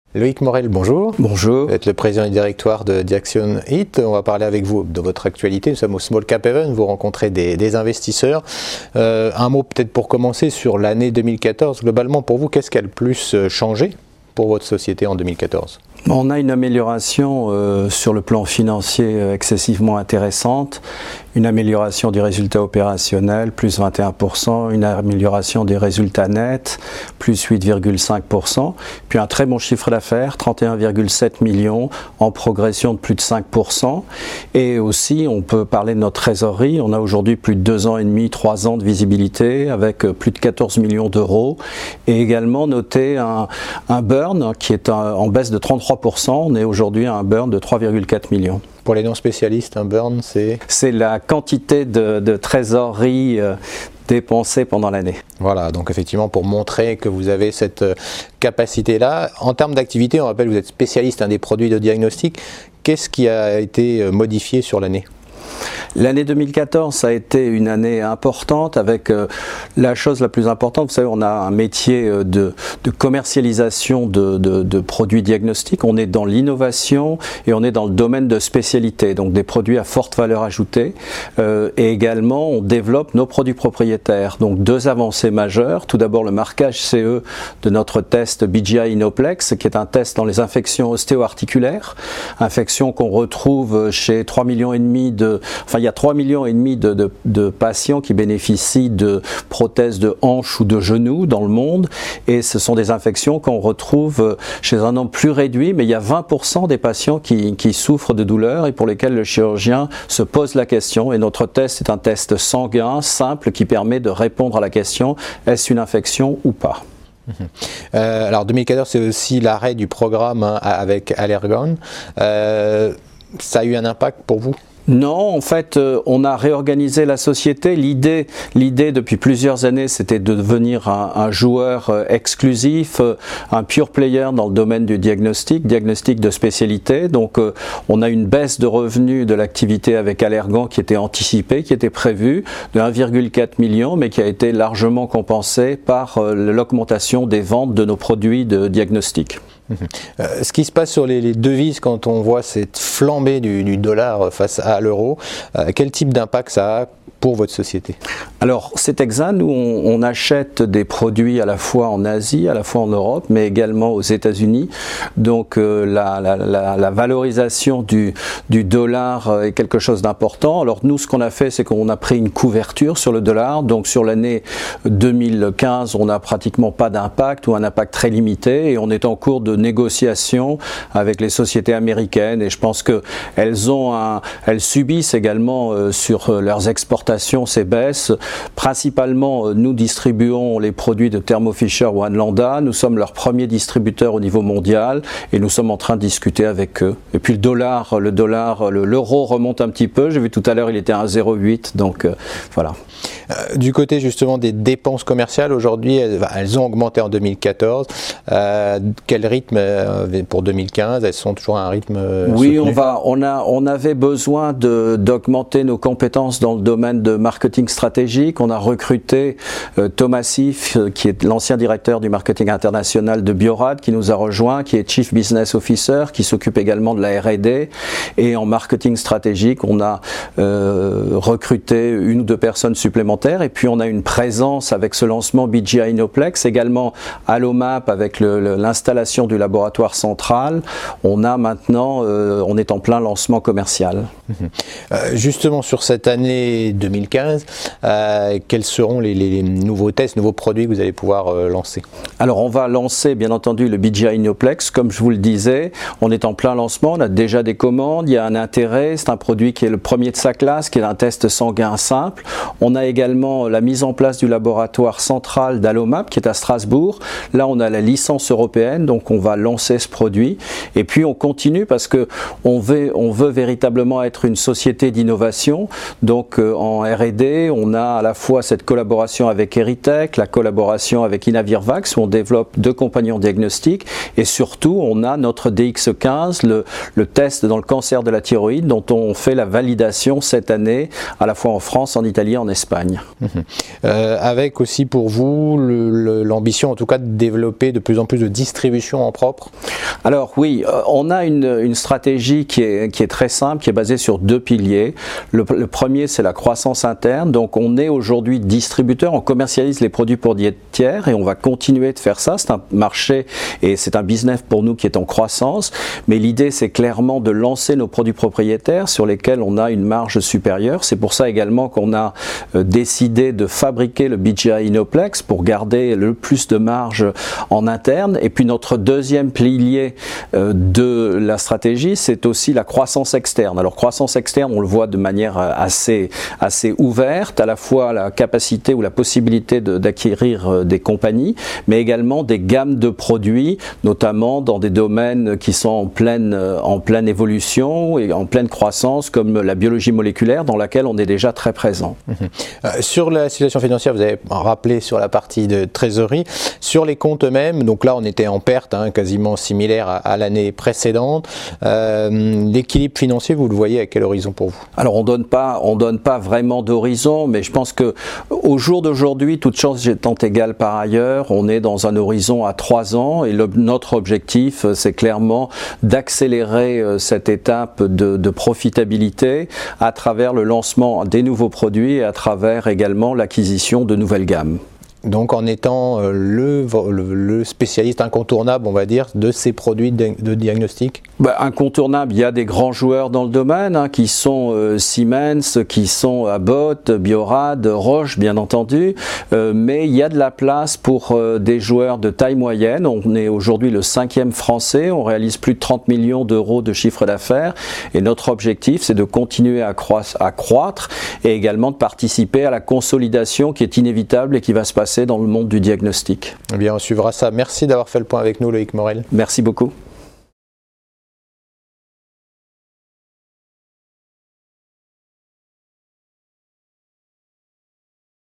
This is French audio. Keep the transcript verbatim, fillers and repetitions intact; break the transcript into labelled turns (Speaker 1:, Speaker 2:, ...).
Speaker 1: Loïc Morel, bonjour.
Speaker 2: Bonjour.
Speaker 1: Vous êtes le président du directoire de Diaxion Heat. On va parler avec vous de votre actualité. Nous sommes au Small Cap Event, vous rencontrez des, des investisseurs. Euh, un mot peut-être pour commencer sur l'année deux mille quatorze. Globalement, pour vous, qu'est-ce qui a le plus changé pour votre société en deux mille quatorze ?
Speaker 2: On a une amélioration euh, sur le plan financier excessivement intéressante, une amélioration des résultats opérationnels, plus vingt et un pour cent, une amélioration des résultats nets, plus huit virgule cinq pour cent, puis un très bon chiffre d'affaires, trente et un virgule sept millions, en progression de plus de cinq pour cent. Et aussi, on peut parler de notre trésorerie. On a aujourd'hui plus de deux ans et demi, trois ans de visibilité, avec plus de quatorze millions d'euros. Et également noter un, un burn qui est un, en baisse de trente-trois pour cent. On est aujourd'hui à un burn de trois virgule quatre millions.
Speaker 1: Pour les non-spécialistes, un burn, c'est
Speaker 2: C'est la quantité de, de trésorerie euh, dépensée pendant l'année.
Speaker 1: Voilà, donc effectivement pour montrer que vous avez cette capacité-là. En termes d'activité, on rappelle que vous êtes spécialiste hein, des produits de diagnostic. Qu'est-ce qui a été modifié sur l'année ?
Speaker 2: L'année deux mille quatorze, ça a été une année importante avec euh, la chose la plus importante. Vous savez, on a un métier de, de commercialisation de, de, de produits diagnostiques. On est dans l'innovation et on est dans le domaine de spécialité, donc des produits à forte valeur ajoutée. Euh, et également, on développe nos produits propriétaires. Donc deux avancées majeures. Tout d'abord, le marquage C E de notre test B G I Inoplex, qui est un test dans les infections ostéo-articulaires, infections qu'on retrouve chez trois millions et demi de Enfin, il y a trois millions et demi de, de, de patients qui bénéficient de prothèses de hanche ou de genou dans le monde, et ce sont des infections qu'on retrouve chez un nombre plus réduit, mais il y a vingt pour cent des patients qui, qui souffrent de douleurs et pour lesquels le chirurgien se pose la question, et notre test est un test sanguin, simple, qui permet de répondre à la question, est-ce une infection ou pas ?
Speaker 1: Euh, alors deux mille quatorze, c'est aussi l'arrêt du programme hein, avec Allergan. Euh, ça a eu un impact pour vous ?
Speaker 2: Non, en fait, euh, on a réorganisé la société. L'idée, l'idée depuis plusieurs années, c'était de devenir un, un joueur euh, exclusif, euh, un pure player dans le domaine du diagnostic, diagnostic de spécialité. Donc, euh, on a une baisse de revenus de l'activité avec Allergan qui était anticipée, qui était prévue, de un virgule quatre million, mais qui a été largement compensée par euh, l'augmentation des ventes de nos produits de diagnostic.
Speaker 1: Euh, ce qui se passe sur les, les devises quand on voit cette flambée du, du dollar face à l'euro, euh, quel type d'impact ça a pour votre société ?
Speaker 2: Alors c'est exact, nous on, on achète des produits à la fois en Asie, à la fois en Europe, mais également aux États-Unis. Donc euh, la, la, la, la valorisation du, du dollar est quelque chose d'important. Alors nous ce qu'on a fait, c'est qu'on a pris une couverture sur le dollar. Donc sur l'année deux mille quinze, on n'a pratiquement pas d'impact ou un impact très limité, et on est en cours de négociation avec les sociétés américaines, et je pense que elles ont un, elles subissent également euh, sur euh, leurs exportations ces baisses. Principalement, euh, nous distribuons les produits de Thermo Fisher ou Lambda. Nous sommes leur premier distributeur au niveau mondial et nous sommes en train de discuter avec eux. Et puis le dollar, le dollar, le, l'euro remonte un petit peu. J'ai vu tout à l'heure, il était à un virgule zéro huit, donc euh, voilà.
Speaker 1: Euh, du côté justement des dépenses commerciales, aujourd'hui, elles, elles ont augmenté en deux mille quatorze. Euh, quel rythme euh, pour deux mille quinze ? Elles sont toujours à un rythme euh,
Speaker 2: Oui,
Speaker 1: soutenu ?
Speaker 2: on va, on a, on avait besoin de, d'augmenter nos compétences dans le domaine de marketing stratégique. On a recruté euh, Thomas Sif, euh, qui est l'ancien directeur du marketing international de Biorad, qui nous a rejoint, qui est Chief Business Officer, qui s'occupe également de la R et D. Et en marketing stratégique, on a euh, recruté une ou deux personnes supplémentaires. Et puis on a une présence avec ce lancement B G I Inoplex, également Allomap avec le, le, l'installation du laboratoire central. On a maintenant, euh, on est en plein lancement commercial.
Speaker 1: Mmh. Euh, justement sur cette année deux mille quinze, euh, quels seront les, les, les nouveaux tests, nouveaux produits que vous allez pouvoir euh, lancer ?
Speaker 2: Alors on va lancer bien entendu le B G I Inoplex, comme je vous le disais, on est en plein lancement, on a déjà des commandes, il y a un intérêt, c'est un produit qui est le premier de sa classe, qui est un test sanguin simple. On a également la mise en place du laboratoire central d'Allomap qui est à Strasbourg. Là on a la licence européenne, donc on va lancer ce produit et puis on continue parce que on veut, on veut véritablement être être une société d'innovation. Donc euh, en R et D, on a à la fois cette collaboration avec Eritech, la collaboration avec Inavirvax, où on développe deux compagnons diagnostiques, et surtout on a notre D X quinze, le, le test dans le cancer de la thyroïde, dont on fait la validation cette année, à la fois en France, en Italie et en Espagne.
Speaker 1: Mmh. Euh, avec aussi pour vous l'ambition en tout cas de développer de plus en plus de distribution en propre?
Speaker 2: Alors oui, on a une, une stratégie qui est, qui est très simple, qui est basée sur deux piliers. Le, le premier, c'est la croissance interne. Donc on est aujourd'hui distributeur, on commercialise les produits pour des tiers et on va continuer de faire ça. C'est un marché et c'est un business pour nous qui est en croissance. Mais l'idée, c'est clairement de lancer nos produits propriétaires sur lesquels on a une marge supérieure. C'est pour ça également qu'on a euh, décidé de fabriquer le B G I Inoplex pour garder le plus de marge en interne. Et puis notre deuxième pilier euh, de la stratégie, c'est aussi la croissance externe. Alors croissance externe, on le voit de manière assez, assez ouverte, à la fois la capacité ou la possibilité de, d'acquérir des compagnies, mais également des gammes de produits, notamment dans des domaines qui sont en pleine, en pleine évolution et en pleine croissance, comme la biologie moléculaire, dans laquelle on est déjà très présent.
Speaker 1: Mmh. Euh, sur la situation financière, vous avez rappelé sur la partie de trésorerie, sur les comptes eux-mêmes, donc là on était en perte, hein, quasiment similaire à, à l'année précédente. Euh, l'équilibre financier, vous le voyez à quel horizon pour vous?
Speaker 2: Alors on donne pas, on donne pas vraiment d'horizon, mais je pense que au jour d'aujourd'hui, toute chose étant égale par ailleurs, on est dans un horizon à trois ans et le, notre objectif, c'est clairement d'accélérer cette étape de, de profitabilité à travers le lancement des nouveaux produits et à travers également l'acquisition de nouvelles gammes.
Speaker 1: Donc en étant le, le, le spécialiste incontournable, on va dire, de ces produits de, de diagnostic?
Speaker 2: Bah, incontournable, il y a des grands joueurs dans le domaine hein, qui sont euh, Siemens, qui sont Abbott, Biorad, Roche bien entendu, euh, mais il y a de la place pour euh, des joueurs de taille moyenne. On est aujourd'hui le cinquième français, on réalise plus de trente millions d'euros de chiffre d'affaires et notre objectif c'est de continuer à, croître, à croître et également de participer à la consolidation qui est inévitable et qui va se passer dans le monde du diagnostic.
Speaker 1: Eh bien, on suivra ça. Merci d'avoir fait le point avec nous, Loïc Morel.
Speaker 2: Merci beaucoup.